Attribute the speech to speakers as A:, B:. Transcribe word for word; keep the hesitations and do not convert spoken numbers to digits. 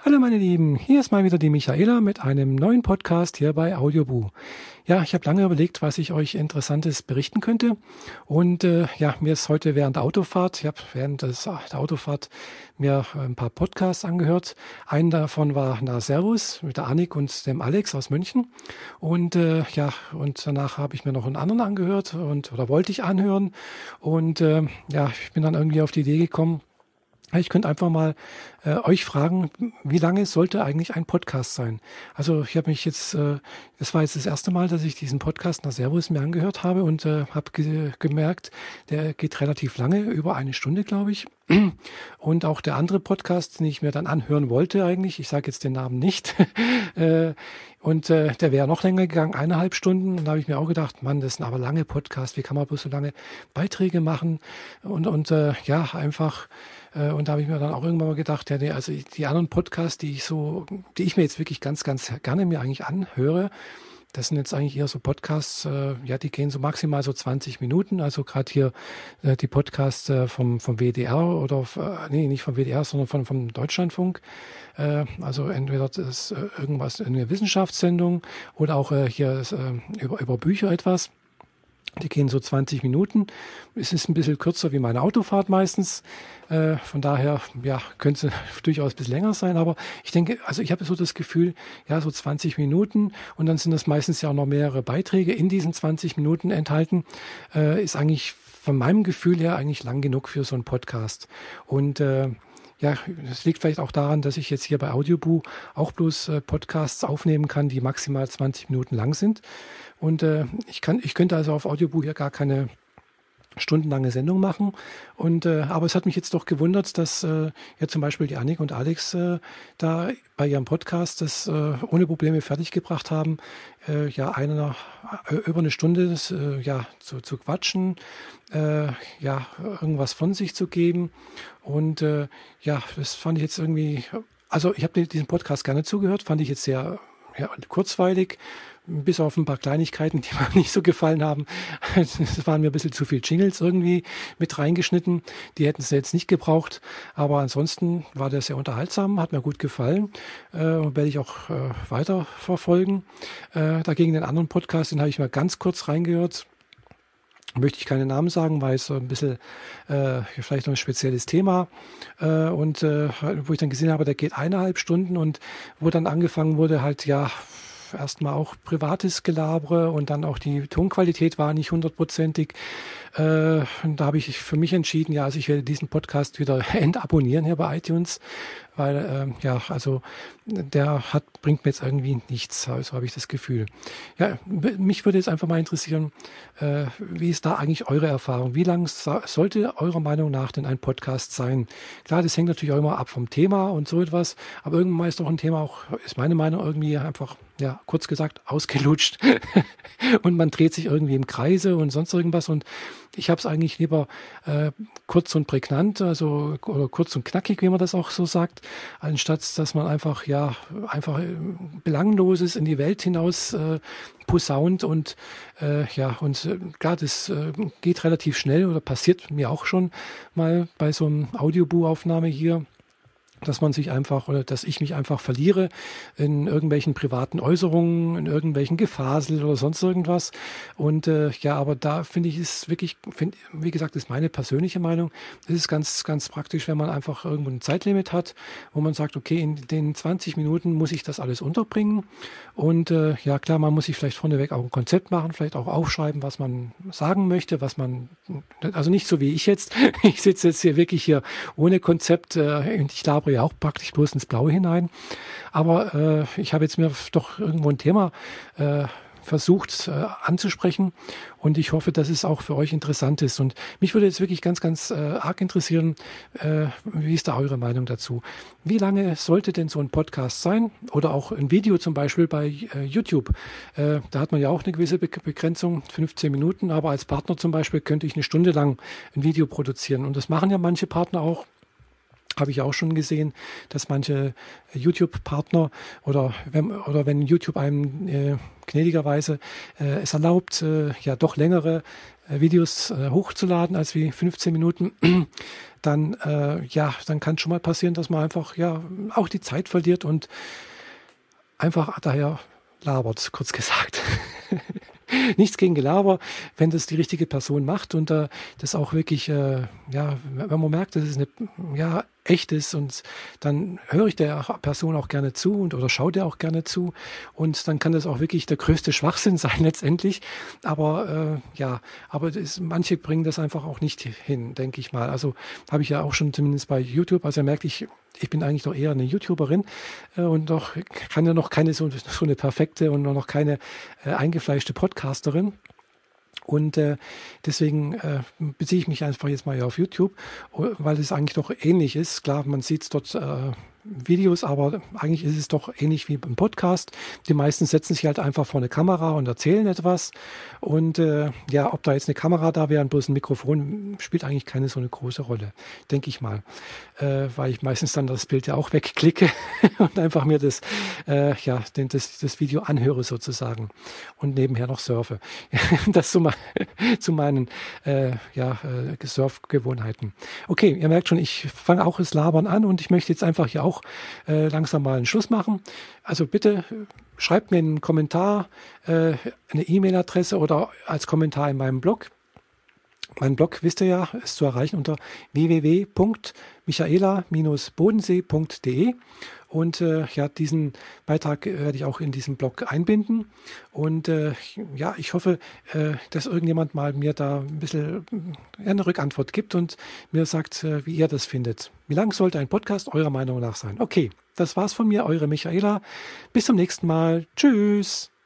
A: Hallo meine Lieben, hier ist mal wieder die Michaela mit einem neuen Podcast hier bei Audioboo. Ja, ich habe lange überlegt, was ich euch Interessantes berichten könnte und äh, ja, mir ist heute während der Autofahrt, ich habe während des, der Autofahrt mir ein paar Podcasts angehört. Einen davon war Na Servus mit der Annik und dem Alex aus München und äh, ja, und danach habe ich mir noch einen anderen angehört und oder wollte ich anhören und äh, ja, ich bin dann irgendwie auf die Idee gekommen, ich könnte einfach mal äh, euch fragen, wie lange sollte eigentlich ein Podcast sein? Also ich habe mich jetzt, äh, das war jetzt das erste Mal, dass ich diesen Podcast nach Servus mir angehört habe und äh, habe ge- gemerkt, der geht relativ lange, über eine Stunde, glaube ich. Und auch der andere Podcast, den ich mir dann anhören wollte eigentlich, ich sage jetzt den Namen nicht, äh, und äh, der wäre noch länger gegangen, eineinhalb Stunden. Und da habe ich mir auch gedacht, Mann, das sind aber lange Podcasts, wie kann man bloß so lange Beiträge machen? Und, und äh, ja, einfach... Und da habe ich mir dann auch irgendwann mal gedacht, ja, nee, also die anderen Podcasts, die ich so, die ich mir jetzt wirklich ganz, ganz gerne mir eigentlich anhöre, das sind jetzt eigentlich eher so Podcasts, äh, ja, die gehen so maximal so zwanzig Minuten. Also gerade hier äh, die Podcasts äh, vom, vom W D R oder, äh, nee, nicht vom W D R, sondern von, vom Deutschlandfunk. Äh, also entweder das ist äh, irgendwas, eine Wissenschaftssendung oder auch äh, hier ist, äh, über, über Bücher etwas. Die gehen so zwanzig Minuten. Es ist ein bisschen kürzer wie meine Autofahrt meistens. Äh, von daher, ja, könnte es durchaus ein bisschen länger sein. Aber ich denke, also ich habe so das Gefühl, ja, so zwanzig Minuten und dann sind das meistens ja auch noch mehrere Beiträge in diesen zwanzig Minuten enthalten. Äh, ist eigentlich von meinem Gefühl her eigentlich lang genug für so einen Podcast. Und äh, ja, das liegt vielleicht auch daran, dass ich jetzt hier bei Audioboo auch bloß äh, Podcasts aufnehmen kann, die maximal zwanzig Minuten lang sind. Und äh, ich kann, ich könnte also auf Audioboo hier gar keine stundenlange Sendung machen. Und äh, aber es hat mich jetzt doch gewundert, dass äh, ja zum Beispiel die Annik und Alex äh, da bei ihrem Podcast das äh, ohne Probleme fertiggebracht haben, äh, ja eine äh, über eine Stunde das, äh, ja zu, zu quatschen, äh, ja irgendwas von sich zu geben. Und äh, ja, das fand ich jetzt irgendwie, also ich habe diesen Podcast gerne zugehört, fand ich jetzt sehr ja, kurzweilig. Bis auf ein paar Kleinigkeiten, die mir nicht so gefallen haben. Es waren mir ein bisschen zu viel Jingles irgendwie mit reingeschnitten. Die hätten es jetzt nicht gebraucht. Aber ansonsten war der sehr unterhaltsam, hat mir gut gefallen. Äh, werde ich auch äh, weiter verfolgen. Äh, dagegen den anderen Podcast, den habe ich mal ganz kurz reingehört. Möchte ich keine Namen sagen, weil es so ein bisschen äh, vielleicht noch ein spezielles Thema äh, und äh, wo ich dann gesehen habe, der geht eineinhalb Stunden und wo dann angefangen wurde, halt ja erstmal auch privates Gelabere und dann auch die Tonqualität war nicht hundertprozentig. Äh, und da habe ich für mich entschieden, ja, also ich werde diesen Podcast wieder entabonnieren hier bei iTunes, weil äh, ja, also der hat bringt mir jetzt irgendwie nichts, also habe ich das Gefühl. Ja, mich würde jetzt einfach mal interessieren, äh, wie ist da eigentlich eure Erfahrung? Wie lang so, sollte eurer Meinung nach denn ein Podcast sein? Klar, das hängt natürlich auch immer ab vom Thema und so etwas, aber irgendwann ist doch ein Thema auch, ist meine Meinung irgendwie einfach, ja, kurz gesagt, ausgelutscht und man dreht sich irgendwie im Kreise und sonst irgendwas und ich habe es eigentlich lieber äh, kurz und prägnant, also oder kurz und knackig, wie man das auch so sagt, anstatt dass man einfach ja einfach äh, Belangloses in die Welt hinaus äh, posaunt und äh, ja und äh, klar, das äh, geht relativ schnell oder passiert mir auch schon mal bei so einem Audioboo-Aufnahme hier, dass man sich einfach oder dass ich mich einfach verliere in irgendwelchen privaten Äußerungen, in irgendwelchen Gefasel oder sonst irgendwas. Und äh, ja, aber da finde ich es wirklich, find, wie gesagt, das ist meine persönliche Meinung, es ist ganz, ganz praktisch, wenn man einfach irgendwo ein Zeitlimit hat, wo man sagt, okay, in den zwanzig Minuten muss ich das alles unterbringen. Und äh, ja, klar, man muss sich vielleicht vorneweg auch ein Konzept machen, vielleicht auch aufschreiben, was man sagen möchte, was man, also nicht so wie ich jetzt. Ich sitze jetzt hier wirklich hier ohne Konzept äh, und ich labere ja auch praktisch bloß ins Blaue hinein. Aber äh, ich habe jetzt mir doch irgendwo ein Thema äh, versucht äh, anzusprechen und ich hoffe, dass es auch für euch interessant ist. Und mich würde jetzt wirklich ganz, ganz äh, arg interessieren, äh, wie ist da eure Meinung dazu? Wie lange sollte denn so ein Podcast sein? Oder auch ein Video zum Beispiel bei äh, YouTube? Äh, da hat man ja auch eine gewisse Be- Begrenzung, fünfzehn Minuten, aber als Partner zum Beispiel könnte ich eine Stunde lang ein Video produzieren. Und das machen ja manche Partner auch. Habe ich auch schon gesehen, dass manche YouTube-Partner oder wenn, oder wenn YouTube einem äh, gnädigerweise äh, es erlaubt, äh, ja doch längere äh, Videos äh, hochzuladen als wie fünfzehn Minuten, dann äh, ja, dann kann schon mal passieren, dass man einfach ja auch die Zeit verliert und einfach daher labert, kurz gesagt. Nichts gegen Gelaber, wenn das die richtige Person macht und äh, das auch wirklich, äh, ja, wenn man merkt, dass es eine, ja, echt ist und dann höre ich der Person auch gerne zu und oder schaue der auch gerne zu und dann kann das auch wirklich der größte Schwachsinn sein letztendlich, aber äh, ja, aber das, manche bringen das einfach auch nicht hin, denke ich mal. Also habe ich ja auch schon zumindest bei YouTube, also er merkt, ich ich bin eigentlich doch eher eine YouTuberin äh, und doch kann ja noch keine so, so eine perfekte und noch keine äh, eingefleischte Podcasterin. Und äh, deswegen äh, beziehe ich mich einfach jetzt mal auf YouTube, weil es eigentlich doch ähnlich ist. Klar, man sieht dort äh, Videos, aber eigentlich ist es doch ähnlich wie beim Podcast. Die meisten setzen sich halt einfach vor eine Kamera und erzählen etwas. Und äh, ja, ob da jetzt eine Kamera da wäre und bloß ein Mikrofon, spielt eigentlich keine so eine große Rolle, denke ich mal. Äh, weil ich meistens dann das Bild ja auch wegklicke und einfach mir das, äh, ja, den, das, das Video anhöre sozusagen und nebenher noch surfe. Das zu, zu meinen äh, ja, äh, Surfgewohnheiten. Okay, ihr merkt schon, ich fange auch das Labern an und ich möchte jetzt einfach hier auch äh, langsam mal einen Schluss machen. Also bitte schreibt mir einen Kommentar, äh, eine E-Mail-Adresse oder als Kommentar in meinem Blog. Mein Blog, wisst ihr ja, ist zu erreichen unter w w w punkt michaela Bindestrich bodensee punkt d e und äh, ja, diesen Beitrag werde ich auch in diesem Blog einbinden und äh, ja, ich hoffe, äh, dass irgendjemand mal mir da ein bisschen äh, eine Rückantwort gibt und mir sagt, äh, wie ihr das findet. Wie lang sollte ein Podcast eurer Meinung nach sein? Okay, das war's von mir, eure Michaela. Bis zum nächsten Mal. Tschüss!